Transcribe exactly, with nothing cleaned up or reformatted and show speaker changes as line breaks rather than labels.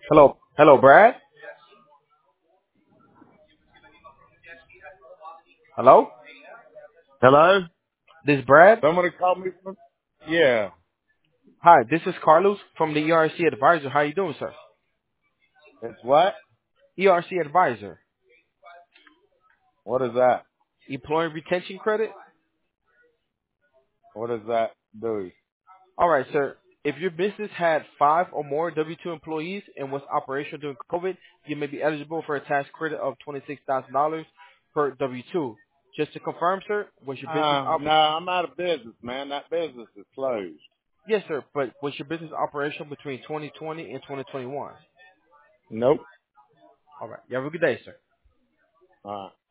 Hello, hello, Brad. Hello,
Hello?
this is Brad.
Somebody called me from? Yeah.
Hi, this is Carlos from the E R C Advisor. How you doing, sir?
It's what?
E R C Advisor,
What is that?
Employee Retention Credit.
What does that do?
All right, sir. If your business had five or more W two employees and was operational during COVID, you may be eligible for a tax credit of twenty-six thousand dollars per W two. Just to confirm, sir, was your business
Uh,
op-
no, I'm out of business, man. That business is closed.
Yes, sir, but was your business operational between twenty twenty and twenty twenty-one?
Nope.
All right. You have a good day, sir.
Uh,